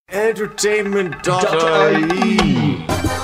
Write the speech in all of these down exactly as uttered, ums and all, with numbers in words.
Entertainment dot I E.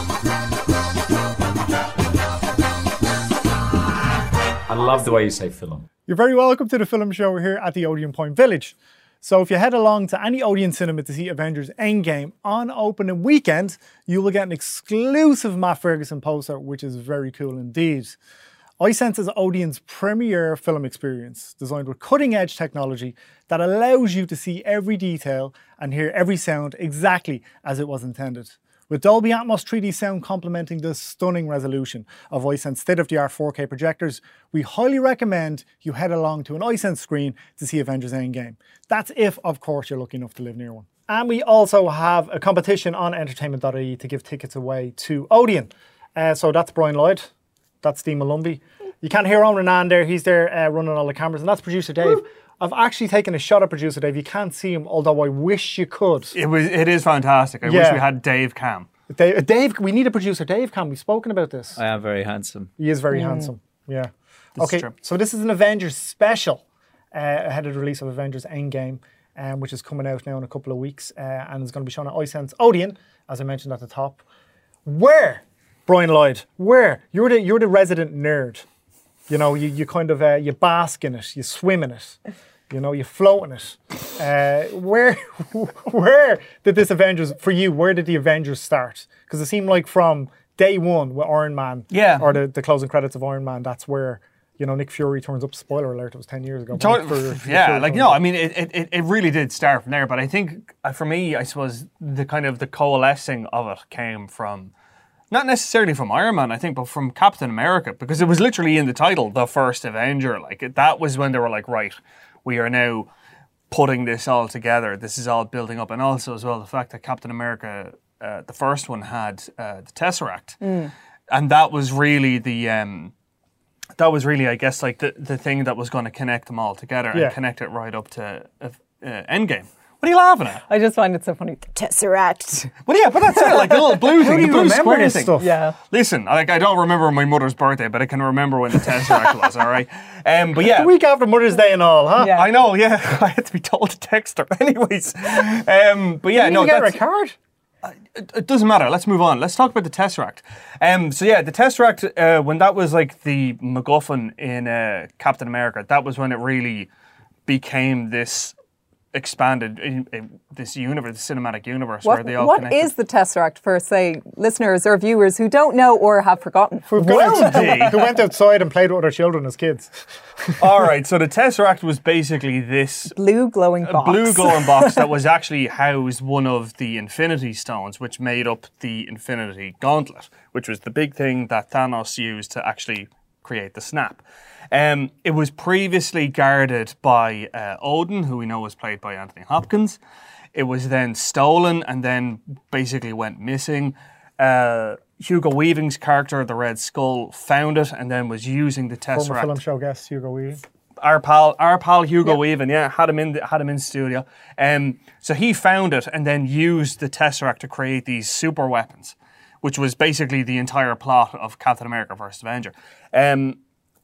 I love the way you say film. You're very welcome to the film show here at the Odeon Point Village. So if you head along to any Odeon cinema to see Avengers Endgame on opening weekend, you will get an exclusive Matt Ferguson poster, which is very cool indeed. iSense is Odeon's premier film experience, designed with cutting-edge technology that allows you to see every detail and hear every sound exactly as it was intended. With Dolby Atmos three D sound complementing the stunning resolution of iSense state-of-the-art four K projectors, we highly recommend you head along to an iSense screen to see Avengers Endgame. That's if, of course, you're lucky enough to live near one. And we also have a competition on entertainment dot I E to give tickets away to Odeon. Uh, so that's Brian Lloyd. That's Steve Malumbi. You can't hear Owen Renan there. He's there uh, running all the cameras. And that's producer Dave. Woo. I've actually taken a shot at producer Dave. You can't see him, although I wish you could. It was. It is fantastic. I Yeah. wish we had Dave Cam. Dave, Dave, we need a producer Dave Cam. We've spoken about this. I am very handsome. He is very handsome. Yeah. This okay, is true. so this is an Avengers special uh, ahead of the release of Avengers Endgame, um, which is coming out now in a couple of weeks uh, and is going to be shown at iSense Odeon, as I mentioned at the top. Where, Brian Lloyd, where? You're the, you're the resident nerd. You know, you, you kind of, uh, you bask in it, you swim in it, you know, you float in it. Uh, where, where did this Avengers, for you, where did the Avengers start? Because it seemed like from day one with Iron Man, Yeah. or the, the closing credits of Iron Man, that's where, you know, Nick Fury turns up. Spoiler alert, it was ten years ago. but Nick Fury- Nick yeah, Fury like turns no, up. I mean, it, it it really did start from there. But I think uh, for me, I suppose the kind of the coalescing of it came from not necessarily from Iron Man, I think, but from Captain America, because it was literally in the title, the first Avenger. Like it, that was when they were like, right, we are now putting this all together. This is all building up, and also as well the fact that Captain America, uh, the first one, had uh, the Tesseract, and that was really the. Um, That was really, I guess, like the, the thing that was going to connect them all together Yeah. and connect it right up to uh, uh, Endgame. What are you laughing at? I just find it so funny. The Tesseract. Well, yeah, but that's it, like the little blue thing, do the you blue remember square this thing. stuff? Yeah. Listen, like I don't remember my mother's birthday, but I can remember when the Tesseract was. All right, um, but yeah, The week after Mother's Day and all, huh? Yeah. I know. Yeah, I had to be told to text her. Anyways, um, but yeah, Did no, you get her a that's, card? it, it doesn't matter. Let's move on. Let's talk about the Tesseract. Um, so yeah, the Tesseract, uh, when that was like the MacGuffin in uh, Captain America, that was when it really became this expanded in, in this universe, this cinematic universe where What, they all what connected. is the Tesseract for, say, listeners or viewers who don't know or have forgotten? Who Well, went, Dee. who went outside and played with other children as kids. All right, so the Tesseract was basically this Blue glowing box. blue glowing box that was actually housed one of the Infinity Stones, which made up the Infinity Gauntlet, which was the big thing that Thanos used to actually create the snap. Um, it was previously guarded by uh, Odin, who we know was played by Anthony Hopkins. It was then stolen and then basically went missing. Uh, Hugo Weaving's character, the Red Skull, found it and then was using the Former Tesseract. film show guest Hugo Weaving. Our pal, our pal Hugo Weaving, yeah, had him in, the, had him in studio. Um, so he found it and then used the Tesseract to create these super weapons, which was basically the entire plot of Captain America: First Avenger. Um,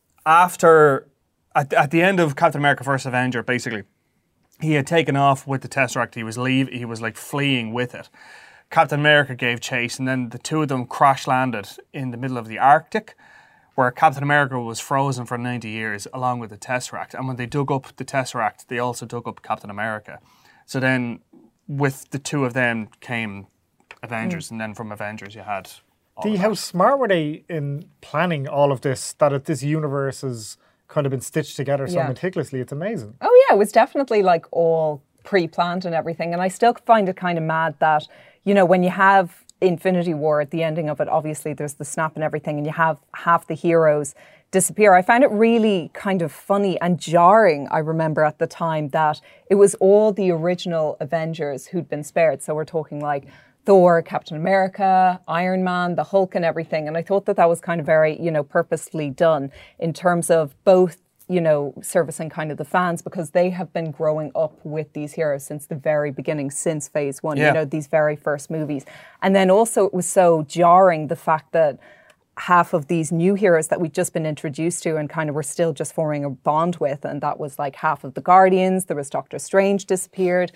after, at, at the end of Captain America: First Avenger, basically, he had taken off with the Tesseract. He was leave. He was like fleeing with it. Captain America gave chase, and then the two of them crash landed in the middle of the Arctic, where Captain America was frozen for ninety years along with the Tesseract. And when they dug up the Tesseract, they also dug up Captain America. So then with the two of them came Avengers, Mm. and then from Avengers you had... all Dee, of how that. smart were they in planning all of this, that it, this universe has kind of been stitched together so Yeah. meticulously? It's amazing. Oh yeah, it was definitely like all pre-planned and everything. And I still find it kind of mad that, you know, when you have Infinity War at the ending of it, obviously there's the snap and everything, and you have half the heroes disappear. I found it really kind of funny and jarring, I remember at the time, that it was all the original Avengers who'd been spared. So we're talking like Thor, Captain America, Iron Man, the Hulk and everything. And I thought that that was kind of very, you know, purposely done in terms of both, you know, servicing kind of the fans, because they have been growing up with these heroes since the very beginning, since phase one, Yeah. you know, these very first movies. And then also it was so jarring, the fact that half of these new heroes that we'd just been introduced to and kind of were still just forming a bond with, and that was like half of the Guardians, there was Doctor Strange disappeared.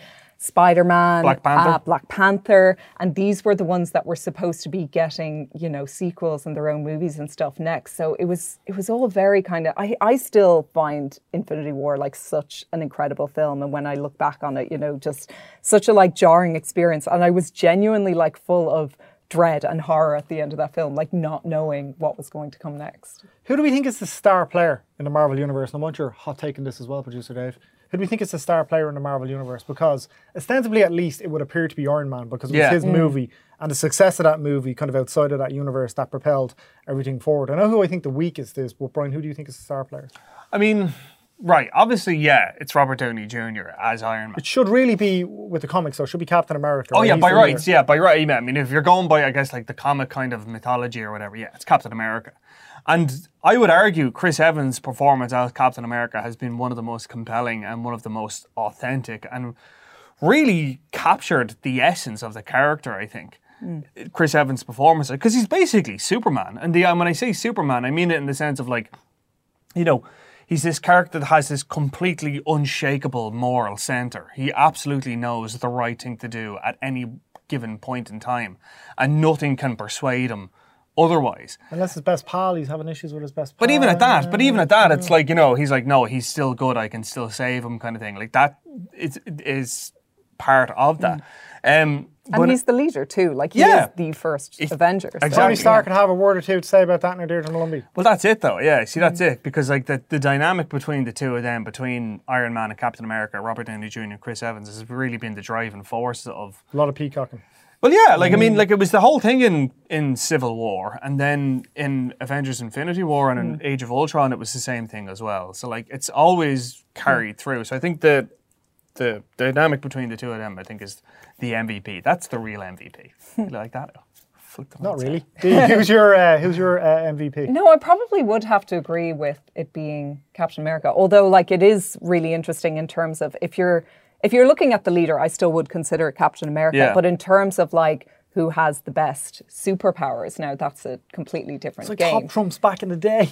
Spider-Man, Black Panther. Uh, Black Panther, and these were the ones that were supposed to be getting, you know, sequels and their own movies and stuff next. So it was it was all very kind of. I I still find Infinity War like such an incredible film, and when I look back on it, you know, just such a like jarring experience, and I was genuinely like full of dread and horror at the end of that film, like not knowing what was going to come next. Who do we think is the star player in the Marvel Universe? And I want your hot take on this as well, producer Dave. Who do we think is the star player in the Marvel Universe? Because ostensibly, at least, it would appear to be Iron Man because it was Yeah. his Mm. movie and the success of that movie kind of outside of that universe that propelled everything forward. I know who I think the weakest is, but Brian, who do you think is the star player? I mean, right, obviously, yeah, it's Robert Downey Junior as Iron Man. It should really be, with the comics, though, it should be Captain America. Oh right? yeah, He's by the leader. rights, yeah, by right. I mean, if you're going by, I guess, like the comic kind of mythology or whatever, yeah, it's Captain America. And I would argue Chris Evans' performance as Captain America has been one of the most compelling and one of the most authentic and really captured the essence of the character, I think. Chris Evans' performance, because he's basically Superman. And the, and when I say Superman, I mean it in the sense of like, you know, he's this character that has this completely unshakable moral center. He absolutely knows the right thing to do at any given point in time, and nothing can persuade him otherwise. Unless his best pal, he's having issues with his best pal. But even at that, but even at that, it's like, you know, he's like, no, he's still good. I can still save him, kind of thing. Like that is is part of that. Um, And but he's the leader too. Like he Yeah. is the first Avenger. so- exactly. Tony Stark can have a word or two to say about that in Deirdre Malumbi. Well, that's it, though. Yeah, see, that's it. Because like the, the dynamic between the two of them, between Iron Man and Captain America, Robert Downey Junior and Chris Evans, has really been the driving force of. A lot of peacocking. Well, yeah, like I mean, like it was the whole thing in in Civil War, and then in Avengers: Infinity War and in Age of Ultron, it was the same thing as well. So like it's always carried through. So I think the the dynamic between the two of them, I think, is the M V P. That's the real M V P. You like that? Flicked them Not on its really. Dee, who's your uh, who's your uh, M V P? No, I probably would have to agree with it being Captain America. Although, like, it is really interesting in terms of if you're if you're looking at the leader, I still would consider it Captain America. Yeah. But in terms of like who has the best superpowers, now that's a completely different It's like game. Top Trumps back in the day.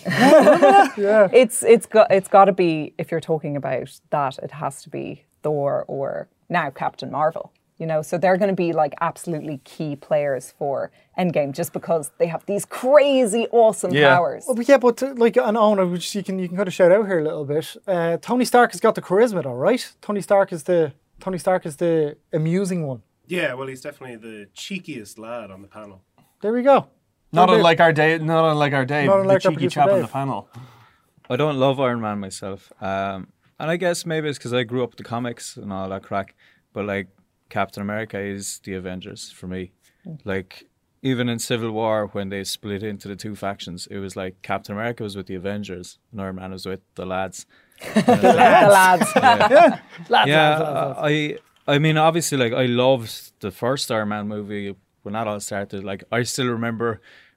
It's it's got it's got to be, if you're talking about that, it has to be Thor or now Captain Marvel. You know, so they're going to be like absolutely key players for Endgame just because they have these crazy awesome Yeah. powers. Oh, but yeah, but uh, like an owner, which you can you can kind of shout out here a little bit. Uh, Tony Stark has got the charisma, though, right? Tony Stark is the Tony Stark is the amusing one. Yeah, well, he's definitely the cheekiest lad on the panel. There we go. Not There- unlike our Dave, not unlike our Dave, Not the unlike our cheeky producer chap on Dave. the panel. I don't love Iron Man myself. Um, and I guess maybe it's because I grew up with the comics and all that crack. But like Captain America is the Avengers for me. Like even in Civil War when they split into the two factions, it was like Captain America was with the Avengers and Iron Man was with the lads. The lads. Lads, yeah, lads, lads, lads. I I mean obviously like I loved the first Iron Man movie when that all started. Like I still remember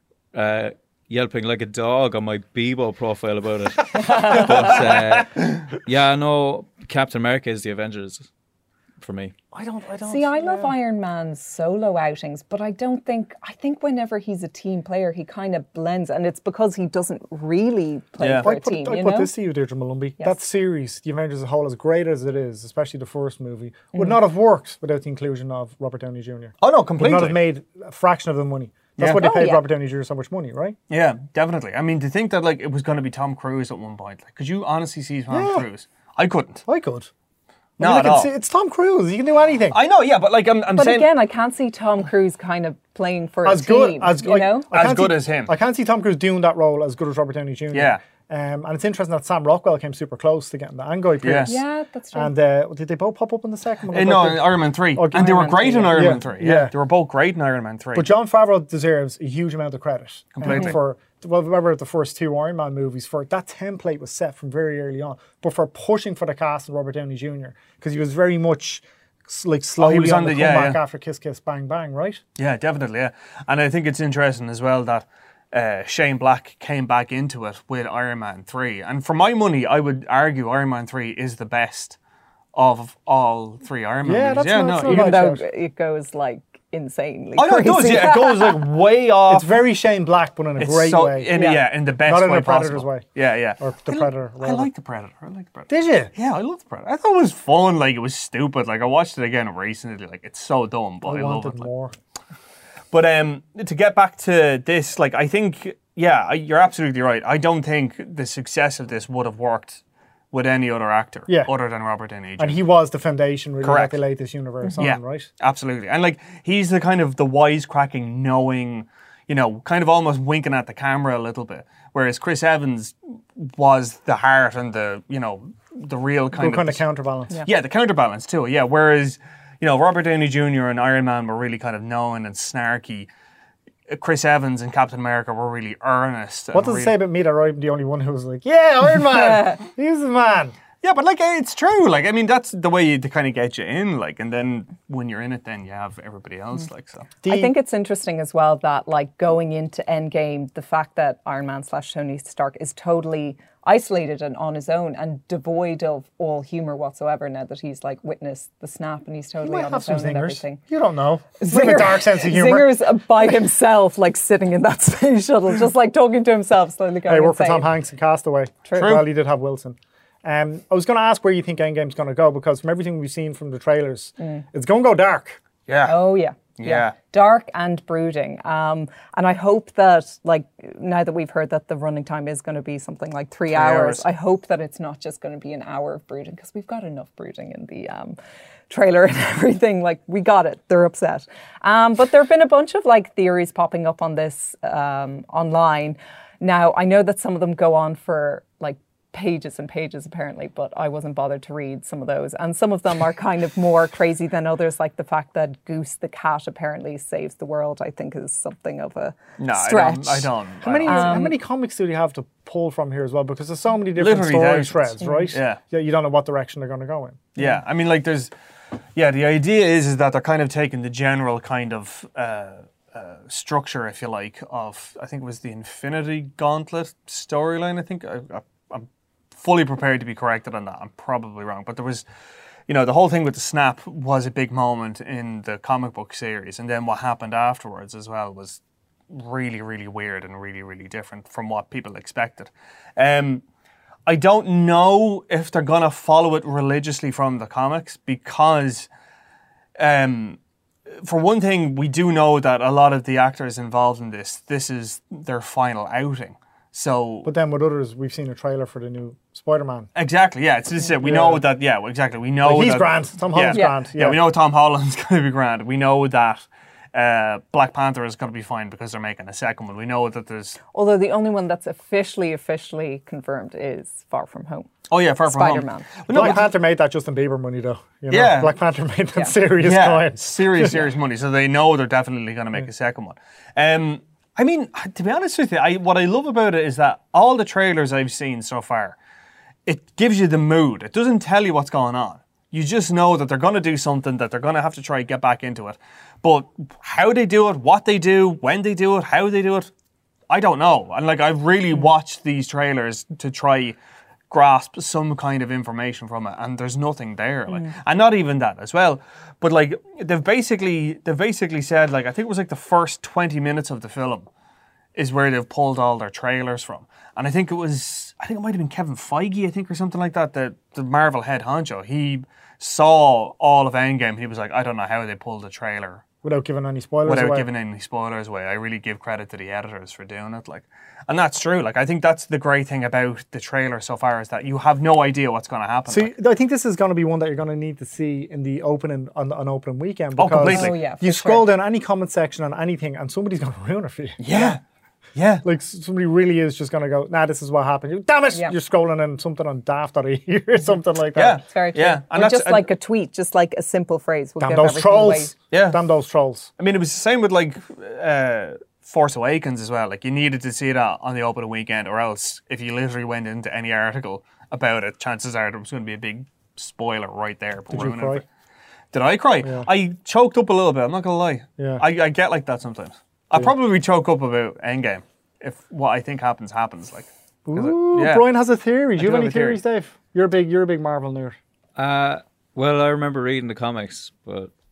uh, yelping like a dog on my Bebo profile about it. but uh, yeah, no, Captain America is the Avengers for me. I don't. I don't. See, I love yeah. Iron Man's solo outings, but I don't think, I think whenever he's a team player, he kind of blends, and it's because he doesn't really play Yeah. for I a put, team, I you put know? this to you, Deirdre Malumbi. Yes. That series, the Avengers as a whole, as great as it is, especially the first movie, Mm. would not have worked without the inclusion of Robert Downey Junior Oh no, Would completely. not have made a fraction of the money. That's Yeah. why they Oh, paid yeah. Robert Downey Junior so much money, right? Yeah, definitely. I mean, to think that like it was going to be Tom Cruise at one point, like, could you honestly see Tom Yeah. Cruise? I couldn't. I could. I Not mean, I at can all. see- it's Tom Cruise. He can do anything. I know, yeah, but like I'm, I'm But saying, again, I can't see Tom Cruise kind of playing for as a good team, as you like, know? I As can't good see- as him. I can't see Tom Cruise doing that role as good as Robert Downey Junior Yeah. Um, and it's interesting that Sam Rockwell came super close to getting the Angoy Pierce. Yes. Yeah, that's true. And uh, did they both pop up in the second one? Uh, no, in Iron Man three, Oh, and they were Iron Man great three, in yeah. Iron Yeah, Man three. Yeah. yeah. they were both great in Iron Man three. But Jon Favreau deserves a huge amount of credit. um, Completely. for, well, remember the first two Iron Man movies, for that template was set from very early on, but for pushing for the cast of Robert Downey Junior, because he was very much s- like slowly was on, on the the- yeah, comeback yeah. after Kiss Kiss Bang Bang, right? Yeah, definitely. Yeah, and I think it's interesting as well that uh, Shane Black came back into it with Iron Man three, and for my money, I would argue Iron Man three is the best of all three Iron Man Yeah, movies. that's not- no, that's not even Even bad though shout. it goes like insanely Oh no, it crazy. does. Yeah, it goes like way off. It's very Shane Black, but in a It's great so, way. In, Yeah. yeah. in the best Not in way a Predator's possible. way. Yeah, yeah. Or the I Predator, I whatever. like the Predator. I like the Predator. Did you? Yeah, I love the Predator. I thought it was fun. Like it was stupid. Like I watched it again recently. Like it's so dumb, but I, I love wanted it. Like. more. But um, to get back to this, like I think, yeah, I- you're absolutely right. I don't think the success of this would have worked with any other actor, Yeah. other than Robert Downey Junior And he was the foundation, really, Correct. that they laid this universe on, Yeah, right? absolutely. And like he's the kind of the wisecracking, knowing, you know, kind of almost winking at the camera a little bit. Whereas Chris Evans was the heart and the, you know, the real kind Good of kind of counterbalance. Yeah. yeah, the counterbalance too. Yeah, whereas you know Robert Downey Junior and Iron Man were really kind of knowing and snarky. Chris Evans and Captain America were really earnest. What and does it really- say about me that I'm the only one who was like, yeah, Iron Man, he's the man. Yeah, but like it's true. Like I mean, that's the way you, to kind of get you in. Like, and then when you're in it, then you have everybody else. Like so. I think it's interesting as well that, like, going into Endgame, the fact that Iron Man slash Tony Stark is totally isolated and on his own and devoid of all humor whatsoever. Now that he's like witnessed the snap and he's He totally might on have his some own and zingers. everything. You don't know. He's like a dark sense of humor. Zinger's by himself, like sitting in that space shuttle, just like talking to himself, slowly going Hey, worked for insane. Tom Hanks in Castaway. True. Well, he did have Wilson. Um, I was going to ask where you think Endgame's going to go, because from everything we've seen from the trailers, it's going to go dark. Yeah. Oh yeah. Yeah. Dark and brooding. Um, and I hope that, like, now that we've heard that the running time is going to be something like three, hours, hours. I hope that it's not just going to be an hour of brooding, because we've got enough brooding in the um, trailer and everything. Like, we got it. They're upset. Um, but there have been a bunch of, like, theories popping up on this um, online. Now, I know that some of them go on for, like, pages and pages apparently, but I wasn't bothered to read some of those. And some of them are kind of more crazy than others, like the fact that Goose the cat apparently saves the world, I think is something of a No, stretch. I don't. I don't. How many, I don't. how many comics do you have to pull from here as well? Because there's so many different Literally story thousands. threads, right? Yeah. Yeah, you don't know what direction they're going to go in. Yeah, I mean, like, there's, yeah, the idea is is that they're kind of taking the general kind of uh, uh, structure, if you like, of I think it was the Infinity Gauntlet storyline. I think I, I, I'm fully prepared to be corrected on that. I'm probably wrong, but there was, you know, the whole thing with the snap was a big moment in the comic book series, and then what happened afterwards as well was really, really weird and really, really different from what people expected. Um, I don't know if they're gonna follow it religiously from the comics because, um, for one thing, we do know that a lot of the actors involved in this, this is their final outing. So But then with others, we've seen a trailer for the new Spider-Man. exactly, yeah, it's this is it. We Yeah. know that, yeah, well, exactly. We know Like, he's that, grand. Tom Holland's yeah, grand. Yeah. we know Tom Holland's going to be grand. We know that uh, Black Panther is going to be fine because they're making a second one. We know that there's Although the only one that's officially, officially confirmed is Far From Home. oh yeah, Far From Home. Spider-Man. Well, no, Black but- Panther made that Justin Bieber money, though. You know? Yeah. Black Panther made that Yeah. serious yeah, coin. serious, serious money. So they know they're definitely going to make a second one. Um, I mean, to be honest with you, I, what I love about it is that all the trailers I've seen so far, it gives you the mood. It doesn't tell you what's going on. You just know that they're going to do something, that they're going to have to try and get back into it. But how they do it, what they do, when they do it, how they do it, I don't know. And like, I've really watched these trailers to try grasp some kind of information from it, and there's nothing there. Like, and not even that as well. But like, they've basically they've basically said, like, I think it was like the first twenty minutes of the film is where they've pulled all their trailers from. And I think it was, I think it might have been Kevin Feige, I think, or something like that, the, the Marvel head honcho. He saw all of Endgame and he was like, I don't know how they pulled a trailer Without giving any spoilers without away. giving any spoilers away. I really give credit to the editors for doing it. Like, and that's true. Like, I think that's the great thing about the trailer so far is that you have no idea what's going to happen. See, like. I think this is going to be one that you're going to need to see in the opening on, on opening weekend. Oh, Because completely. Oh, yeah, for you sure. scroll down any comment section on anything, and somebody's going to ruin it for you. Yeah. Yeah. Like, s- somebody really is just going to go, nah, this is what happened. You, Damn it! Yeah. You're scrolling in something on daft dot I E or something like Yeah. that. It's very true. Yeah, and or that's- just and- like a tweet, just like a simple phrase will Damn give those everything away. trolls. Yeah. Damn those trolls. I mean, it was the same with like uh, Force Awakens as well. Like, you needed to see that on the opening weekend, or else if you literally went into any article about it, chances are there was going to be a big spoiler right there. Did you ruining cry? it. Did I cry? I choked up a little bit. I'm not gonna lie. Yeah. I, I get like that sometimes. I probably choke up about Endgame if what I think happens happens. Like, 'cause Ooh, I- yeah. Brian has a theory. Do you do have any have a theory. theories, Dave? You're a big, you're a big Marvel nerd. Uh, well, I remember reading the comics, but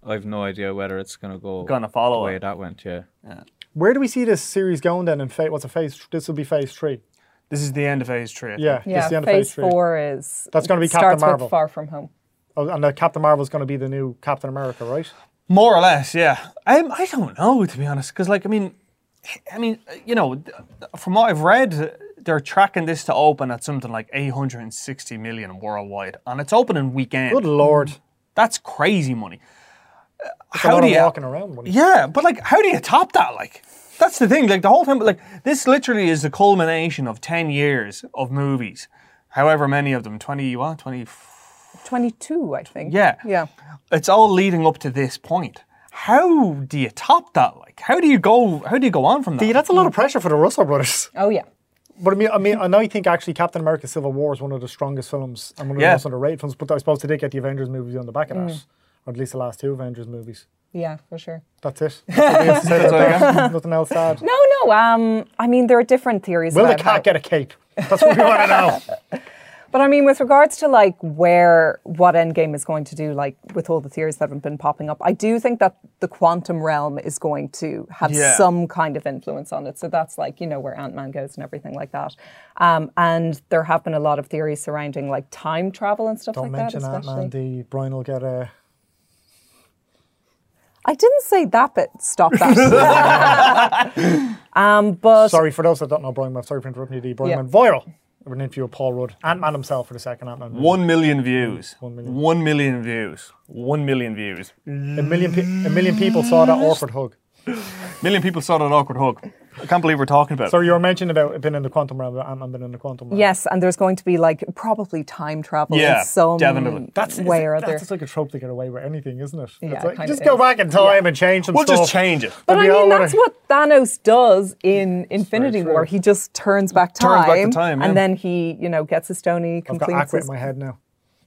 I've no idea whether it's going to go Gonna follow the way it. that went. Yeah. Where do we see this series going then? In phase, what's a phase? This will be phase three. This is the end of phase three. I think. Yeah, this Yeah, is the end phase of phase three. four is That's gonna be it Captain starts with Marvel. Far From Home. Oh, and the Captain Marvel is going to be the new Captain America, right? More or less, yeah. Um, I don't know, to be honest, because like I mean, I mean, you know, from what I've read, they're tracking this to open at something like eight hundred sixty million worldwide, and it's opening weekend. Good lord. That's crazy money. Uh, A How lot do of you? walking around money. Yeah, but like, how do you top that? Like, that's the thing. Like the whole time, like this literally is the culmination of ten years of movies, however many of them, twenty, what, twenty. twenty-two, I think. Yeah. Yeah. It's all leading up to this point. How do you top that? Like, how do you go? How do you go on from that? Yeah, that's a lot of pressure for the Russo brothers. Oh, yeah. But I mean, I mean, and I think actually Captain America: Civil War is one of the strongest films and one of Yeah. the most underrated films. But I suppose they did get the Avengers movies on the back of Mm. that, or at least the last two Avengers movies. Yeah, for sure. That's it. That's what we have to say about that. Nothing else to add. No, no. Um, I mean, there are different theories. Will the about how- cat get a cape? That's what we want to know. But I mean, with regards to like where what Endgame is going to do, like with all the theories that have been popping up, I do think that the quantum realm is going to have Yeah. some kind of influence on it. So that's like, you know, where Ant-Man goes and everything like that. Um, and there have been a lot of theories surrounding like time travel and stuff Don't like mention that, that, especially. man. The Brian will get a. I didn't say that bit. Stop that. um, but Sorry for those that don't know Brian. I'm sorry for interrupting you. The Brian Yeah. went viral with an interview with Paul Rudd, Ant-Man himself for the second Ant-Man. movie. One million views. One million. One million views. One million views. A million, pe- a million people saw that awkward hug. Million people saw that awkward hug. I can't believe we're talking about it. So you were mentioning about it being in the quantum realm, Ant-Man being in the quantum realm. yes, and there's going to be like probably time travel Yeah, in some definitely. That's way is it- or other. That's just like a trope to get away with anything, isn't it? Yeah, It's like, kind just of go is. back in time and change some We'll stuff. just change it. But I We all mean, wanna- that's what Thanos does in Infinity true. War. He just turns back Turns time, back the time, yeah. and then he, you know, gets a stone. He I've got completes Aqua his. in my head now.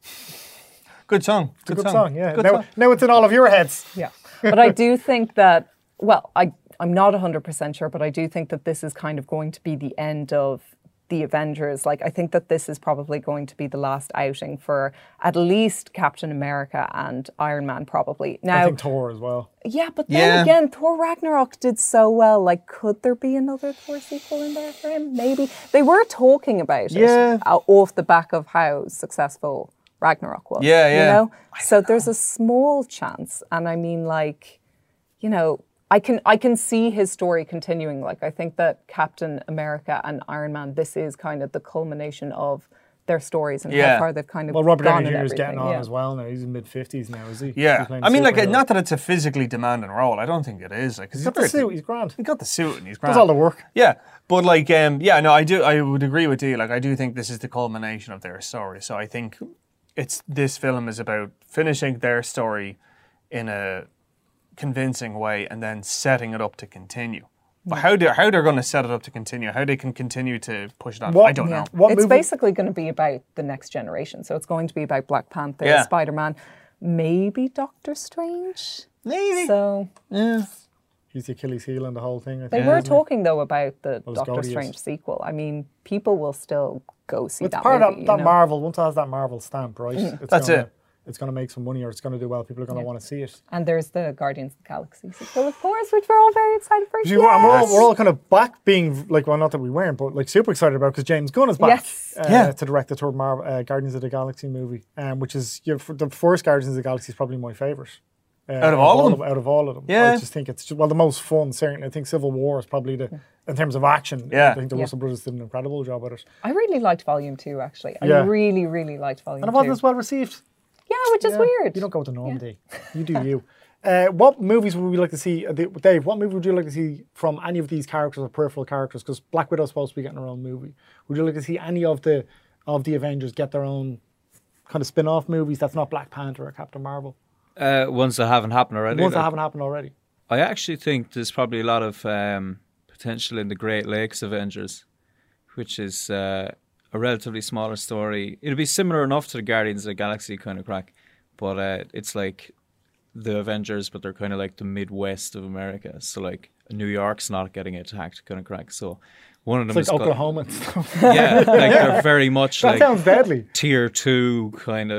Good song. It's a good song, song. yeah. Good Now, song. now it's in all of your heads. Yeah, but I do think that. Well, I I'm not one hundred percent sure, but I do think that this is kind of going to be the end of the Avengers. Like, I think that this is probably going to be the last outing for at least Captain America and Iron Man, probably. Now, I think Thor as well. yeah, but then Yeah. again, Thor Ragnarok did so well. Like, could there be another Thor sequel in there for him? Maybe. They were talking about Yeah. it uh, off the back of how successful Ragnarok was. Yeah, yeah. You know? So there's a small chance. And I mean, like, you know, I can I can see his story continuing. Like, I think that Captain America and Iron Man, this is kind of the culmination of their stories and Yeah. how far they've kind of Well, Robert gone Downey and Junior is getting everything, on yeah. as well now. He's in mid fifties now, is he? Yeah. He's playing I mean, like, superhero. not that it's a physically demanding role. I don't think it is. Like, 'cause He's got the very- suit. He's grand. He got the suit and he's grand. Does all the work. Yeah, but like, um, yeah, no, I do. I would agree with you. Like, I do think this is the culmination of their story. So I think it's this film is about finishing their story in a convincing way and then setting it up to continue. But how they how they're going to set it up to continue, how they can continue to push it on, What- I don't yeah. know. What it's movie- basically going to be about the next generation. So it's going to be about Black Panther, Yeah. Spider-Man, maybe Doctor Strange. Maybe. So He's the Achilles heel and the whole thing. I they think, were isn't he? talking though about the Well, it's Doctor Guardians. Strange sequel. I mean, people will still go see It's that part movie. of you that, that know? Marvel. Once it has that Marvel stamp, right? It's That's gonna, it. It's going to make some money, or it's going to do well. People are going to want to see it. And there's the Guardians of the Galaxy sequel, of course, which we're all very excited for. See, we're, and we're, all, Yes. we're all kind of back being like, well, not that we weren't, but like super excited about because James Gunn is back Yes. uh, Yeah. to direct the third Marvel, uh, Guardians of the Galaxy movie, um, which is you know, for the first Guardians of the Galaxy is probably my favourite. Uh, Out of all of them? Out of all of them. Yeah. I just think it's, well, the most fun, certainly. I think Civil War is probably the, in terms of action, Yeah. I think the Yeah. Russell brothers did an incredible job with it. I really liked Volume Two, actually. I Yeah. really, really liked Volume And it Two. wasn't as well received. Yeah, which is Yeah. weird. You don't go to Normandy. You do you. Uh, what movies would we like to see, uh, Dave? What movie would you like to see from any of these characters or peripheral characters? Because Black Widow's supposed to be getting her own movie. Would you like to see any of the of the Avengers get their own kind of spin-off movies that's not Black Panther or Captain Marvel? Uh, ones that haven't happened already. Ones that like- haven't happened already. I actually think there's probably a lot of um, potential in the Great Lakes Avengers, which is uh, a relatively smaller story. It'll be similar enough to the Guardians of the Galaxy kind of crack, but uh, it's like the Avengers, but they're kind of like the Midwest of America. So like New York's not getting attacked kind of crack. So one of them It's like is got- Oklahoma and stuff. yeah, like they're very much That like sounds deadly. tier two kind of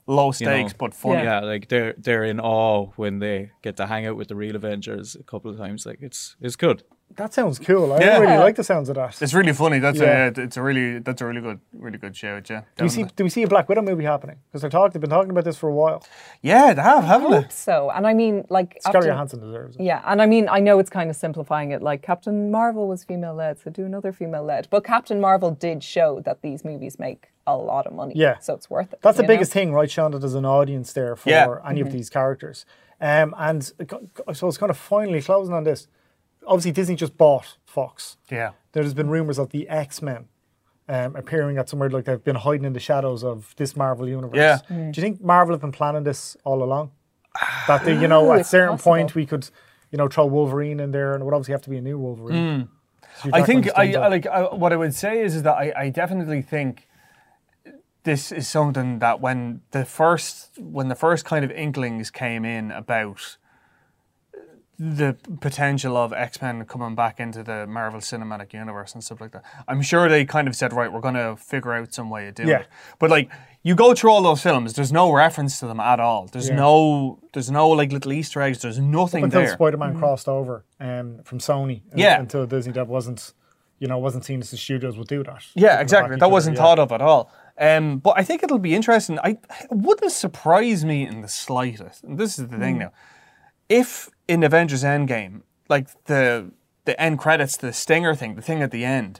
low you stakes know, but funny. Yeah, like they're they're in awe when they get to hang out with the real Avengers a couple of times. Like it's it's good. That sounds cool. I Yeah. really like the sounds of that. It's really funny. That's Yeah. a yeah, it's a really that's a really good really good shout. Yeah, Do we see definitely. do we see a Black Widow movie happening? Because they're talking, they've been talking about this for a while. Yeah, they have, haven't they? Hope so. And I mean, like, Scarlett after- Johansson deserves it. Yeah, and I mean, I know it's kind of simplifying it. Like Captain Marvel was female-led, so do another female-led. But Captain Marvel did show that these movies make a lot of money. Yeah. So it's worth it. That's the you know? biggest thing, right, Sean, that there's an audience there for Yeah. any of these characters. Um, and I suppose kind of finally closing on this, obviously Disney just bought Fox. Yeah. There's been rumours of the X-Men um, appearing at somewhere like they've been hiding in the shadows of this Marvel universe. Yeah. Mm. Do you think Marvel have been planning this all along? That they, you know, Ooh, at a it's certain possible. point we could, you know, throw Wolverine in there, and it would obviously have to be a new Wolverine. So you're I talking think about I, this I like I, what I would say is, is that I, I definitely think this is something that when the first when the first kind of inklings came in about the potential of X-Men coming back into the Marvel Cinematic Universe and stuff like that, I'm sure they kind of said, right, we're going to figure out some way to do Yeah. it. But like, you go through all those films, there's no reference to them at all. There's Yeah. no, there's no like little Easter eggs. There's nothing until there. Spider-Man crossed over um, from Sony. uh, Yeah. Until Disney, that wasn't, you know, wasn't seen as the studios would do that. Yeah, Put exactly. them back That each wasn't other, thought of at all. Um, but I think it'll be interesting. I it wouldn't surprise me in the slightest. And this is the thing now. If in Avengers Endgame, like the the end credits, the stinger thing, the thing at the end,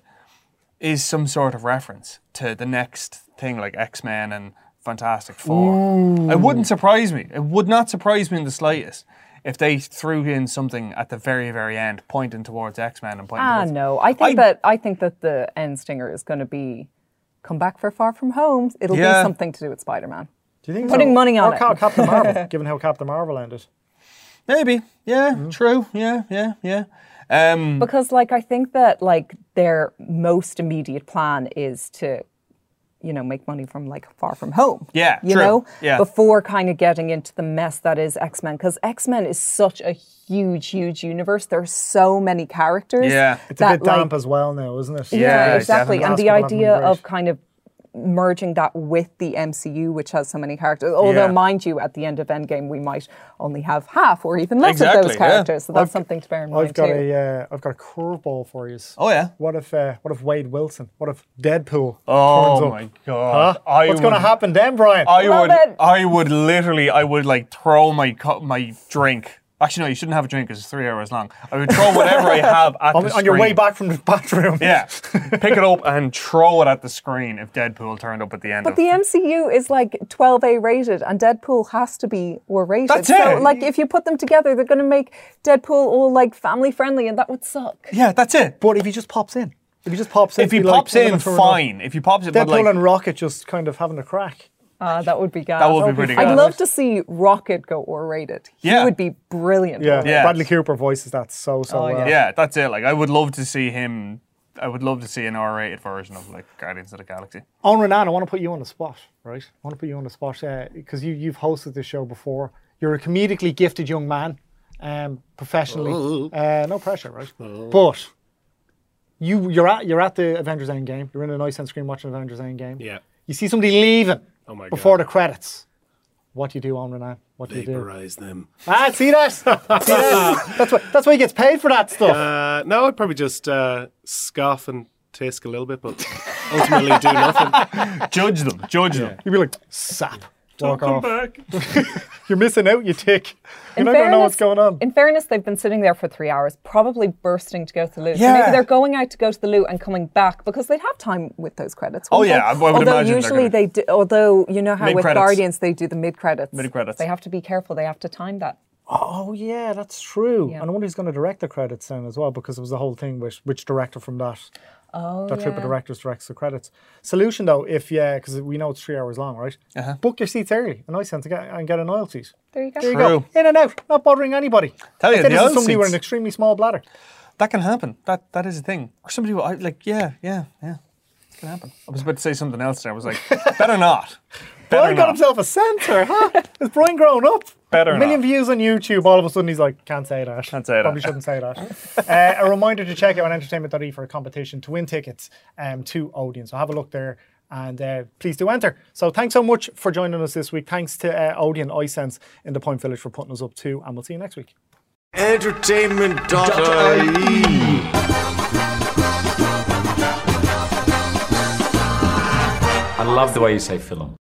is some sort of reference to the next thing, like X-Men and Fantastic Four, it wouldn't surprise me. It would not surprise me in the slightest if they threw in something at the very, very end, pointing towards X-Men and pointing Ah, towards... no. I think I- that I think that the end stinger is going to be come back for Far From Home. It'll Yeah. be something to do with Spider-Man. Do you think Putting so? money on or it. Ca- Captain Marvel, given how Captain Marvel ended. Maybe. Yeah, Mm-hmm. true. Yeah, yeah, yeah. Um, Because, like, I think that, like, their most immediate plan is to, you know, make money from, like, Far From Home. Yeah, You true. know? Yeah. Before kind of getting into the mess that is X-Men. Because X-Men is such a huge, huge universe. There's so many characters. Yeah. It's a that, bit like, damp as well now, isn't it? Yeah, Yeah, exactly. definitely. And the Last couple idea haven't been of great. kind of merging that with the M C U, which has so many characters. Although, Yeah. mind you, at the end of Endgame, we might only have half or even less of Exactly, those yeah. characters. So that's I've- something to bear in mind I've got too. a, uh, I've got a curveball for you. oh, yeah. What if, uh, what if Wade Wilson? What if Deadpool Oh, turns up? my God. Huh? I What's going to would- happen then, Brian? I Love would, it. I would literally, I would like throw my cu- my drink. Actually, no, you shouldn't have a drink because it's three hours long. I would throw whatever I have at on, the on your way screen. back from the bathroom. Yeah, pick it up and throw it at the screen if Deadpool turned up at the end. But of the M C U is like twelve A rated, and Deadpool has to be R rated. That's so, it. like, if you put them together, they're going to make Deadpool all like family friendly, and that would suck. Yeah, that's it. But if he just pops in, if he just pops in, If he be like, pops "I'm in, gonna turn up." fine. If he pops in, but Deadpool like, and Rocket just kind of having a crack. Uh, that would be gas. That would be pretty I'd gas. love to see Rocket go R rated. He Yeah. would be brilliant. Yeah, Yeah. Bradley Cooper voices that so so Oh, yeah. well. yeah, that's it. Like, I would love to see him. I would love to see an R-rated version of like Guardians of the Galaxy. Owen Renan, I want to put you on the spot, right? I want to put you on the spot because you you've hosted this show before. You're a comedically gifted young man, um, professionally. Uh, no pressure, right? But you you're at you're at the Avengers Endgame. You're in a nice end screen watching Avengers Endgame. Yeah. You see somebody leaving Oh my before God. the credits. What do you do, Owen Renan? What do you do? Vaporize them. Ah, see that? see that? That's why that's why he gets paid for that stuff. Uh, no, I'd probably just uh, scoff and tisk a little bit, but ultimately do nothing. Judge them. Judge them. You'd be like, sap. Walk Come off. back. You're missing out, you tick. You're In not going to know what's going on. In fairness, they've been sitting there for three hours, probably bursting to go to the loo. So Yeah. maybe they're going out to go to the loo and coming back because they'd have time with those credits. Oh, wouldn't yeah, they? I would although imagine they're usually gonna- they do, although you know how with Mid-credits. Guardians they do the mid credits. Mid-credits. They have to be careful. They have to time that. Oh, yeah, that's true. Yeah. And I wonder who's going to direct the credits then as well, because it was the whole thing with which director from that. Oh, that trip yeah. of directors directs the credits. Solution though, if yeah, because we know it's three hours long, right? Uh-huh. Book your seats early, a nice sense, and get, and get an aisle seat. There you go. There you True. go, in and out, not bothering anybody. Tell you, I said the this is aisle somebody with an seats- extremely small bladder. That can happen. That that is a thing. Or somebody will, I, like, yeah, yeah, yeah. It can happen. I was about to say something else there. I was like, better not. Better Brian got not. himself a censor, huh? Is Brian growing up? Better a million not. views on YouTube. All of a sudden, he's like, "Can't say that. Can't say that." Probably shouldn't say that." uh, a reminder to check out on entertainment dot I E for a competition to win tickets um, to Odeon. So have a look there. And uh, please do enter. So thanks so much for joining us this week. Thanks to uh, Odeon iSense in the Point Village for putting us up too. And we'll see you next week. Entertainment dot I E I love the way you say film.